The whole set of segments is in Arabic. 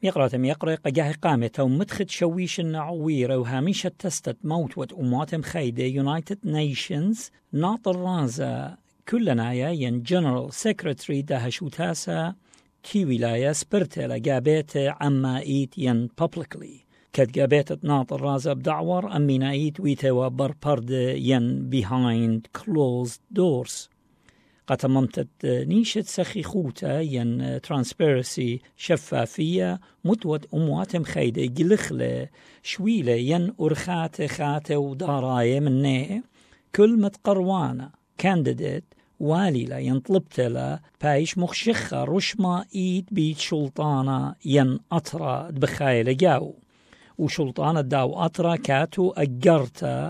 يقرأ قجاه قامة ومدخد شويش النعويرة وهاميشة تستت موت وأمواتم خيدة يونايتد نيشنز ناطر رازا كلنا ين جنرال سيكرتري ده شوتاسا كي ولاية سبرتلا جابت عما إيت ين publicly كد جابت ناطر رازا بدعور أمينا إيت ويتوا بربرد ين behind closed doors قتممتت نيشة سخي خوتا ين ترانسبيرسي شفافية متوت أمواتم خيدة جلخلة شويلة ين أرخات خاتة وداراية منه كل متقروانة كانديديت واليلا ينطلبتلا بايش مخشخة رشما إيد بيت شلطانة ين أطرا بخايلة جاو وشلطانة داو أطرا كاتو أجرتا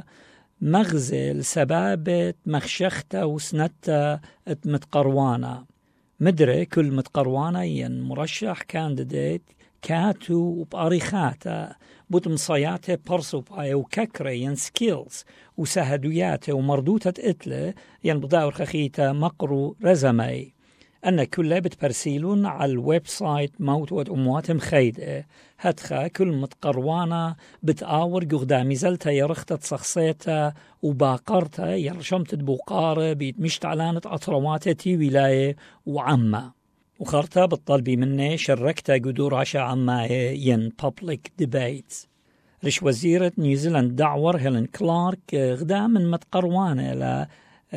مغزل سبابة مخشخته وسنته متقروانة مدري كل متقروانة ين مرشح كانديديت كاتو وبأريخاته بوتمصياته برسو باي وككرة ين سكيلز وسهدوياته ومردوتة إتله ين بداور خخيته مقرو رزمي أن كله بتبرسيلون على الويب سايت موت أمواتم خيدة هتخا كل متقروانة بتآور قدامي زلتا يرختت شخصيتا وباقرتا يرشمت بوقارة بيت مشتعلانة أطرواتة تي ولاية وعامة وخرتا بالطلبي مني شركتا قدور عشا عماية ين public debates رش وزيرة نيوزيلاند دعور هيلين كلارك غدا من متقروانة لا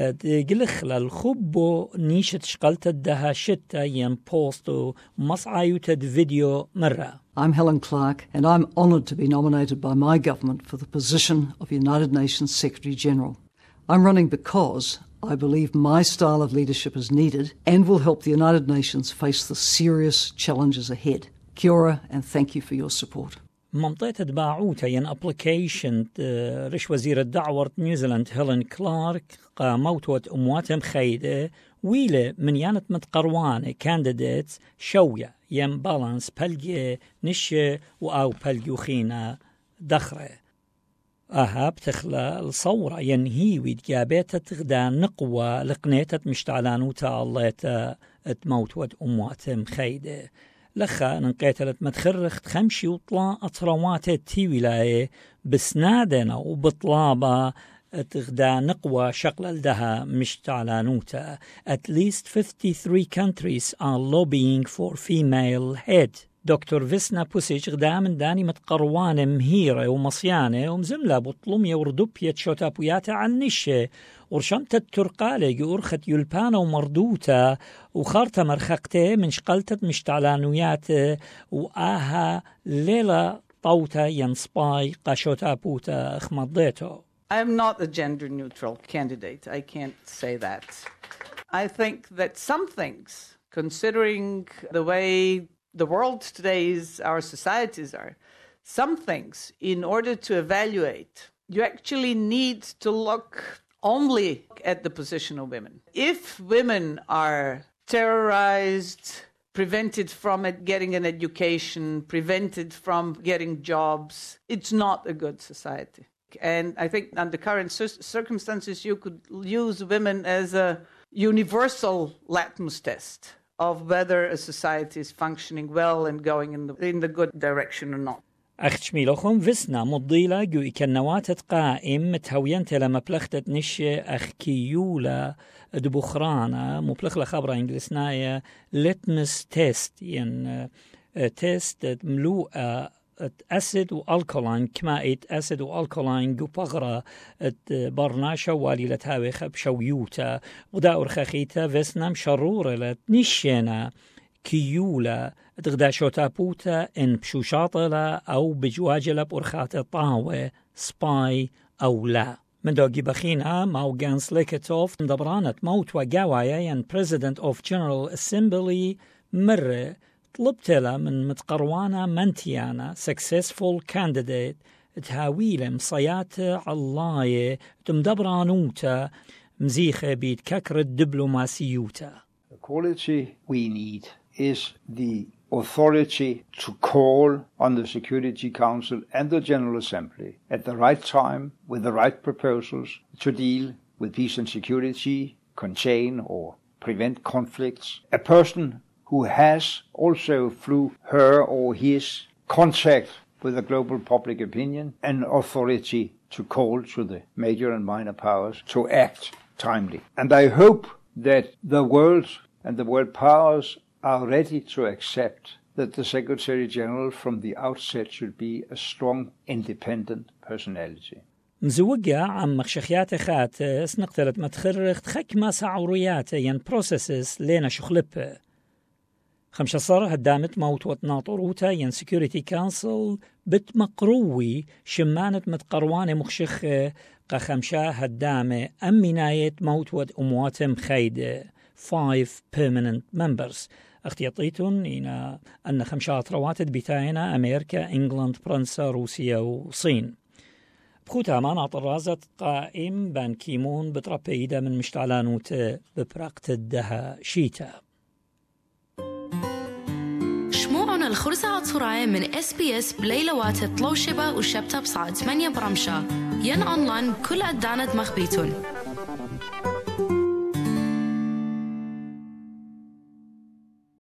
قلخ للخبو نيشة شقلت الدها شتا ين بوستو مصعيوتد فيديو مرة. I'm Helen Clark and I'm honoured to be nominated by my government for the position of United Nations Secretary General. I'm running because I believe my style of leadership is needed and will help the United Nations face the serious challenges ahead. Kia ora and thank you for your support. منطقة باعوتا ين ابليكيشن رش وزير الدعوة نيوزيلاند هيلين كلارك قاموت أمواتم خيدة ويلة من يانت متقروانة كانديديتس شوية ين بالانس بلجي نشة وأو بلجي وخينا دخرة بتخلى الصورة ين هيوي جابتها تغدا نقوة لقنيتة مشتعلانوتا الليتا تموت أمواتم خيدة لخا ننقيتلت متخرخت خمشي وطلا أطروات تي ولاية بسنادنا وبطلابة تغدا نقوى شقل الدها مشتعلانوتا. At least 53 countries are lobbying for female head. دكتور فيسنا بوسيج غدا من داني متقروانة مهيرة ومصيانة ومزملة بطلومية وردوبية شوتابوياتا عن نشة ورشمت الترقالة أرخت يلبانة ومردوتا وخارتا مرخقته من شقلتت مشتعلانويات وآها ليلة طوتا ينصباي قاشوتابوتا اخمضيتو. I'm not a gender-neutral candidate. I can't say that. I think that some things, considering the way the world today is, our societies are, some things, in order to evaluate, you actually need to look only at the position of women. If women are terrorized, prevented from getting an education, prevented from getting jobs, it's not a good society. And I think under current circumstances, you could use women as a universal litmus test of whether a society is functioning well and going in the good direction or not. أختشميلوخم فيسنا مضيلة جو إكنواتت قائم متهوينت لما بلختت نشة أخكيولا دبخرانا مبلغ خبرة إنجلسناية litmus test ين تيست ملوءة أسيد والكولاين كمائة أسيد والكولاين جو بغرة برناشا والي لتهاوي بشويوتا ودا أرخخيتا فيسنا مشرورة لتنشينا كيولا تغدا شوتابوتا إن بشوشاطلة أو بجواجلة بأرخات طاوة سباي أو لا من دوغي بخينها ماو جانس ليكتوف مدبرانت موت وقاوايا ين President of General Assembly مرة طلبتلا من متقروانا منتيانا successful candidate تهاويلة مصياتة علاية تمدبرانوتا مزيخة بيت ككر الدبلوماسيوتا. The quality we need is the authority to call on the Security Council and the General Assembly at the right time with the right proposals to deal with peace and security, contain or prevent conflicts. A person who has also through her or his contact with the global public opinion and authority to call to the major and minor powers to act timely. And I hope that the world and the world powers are ready to accept that the Secretary General from the outset should be a strong, independent personality. مزوجة عم مخشخيات خاتس نقتلت متخرخت خك ما سعوريات ين بروسيسس لينا شخلبة. خمسة صار هدامت موت وتناطروتا ين سيكوريتي كانسل بتمقروي شمانت متقروانة مخشخة قخمشا هدامة أميناية موت ود أمواتم خيدة 5 permanent members. اختياطيتون إن أن 5 رواتد بتاعنا أمريكا، إنجلند، فرنسا، روسيا وصين. بخوتها ما نعطي الرازة قائم بان كيمون بتربيدا من مشتعلانوت ببراقت الدها شيتا. شموعنا الخرزة عطفراية من SBS بليلوات طلوشبة وشبتة بصعد 8 برمشة ين أونلاين كل أدانة مخبيتون.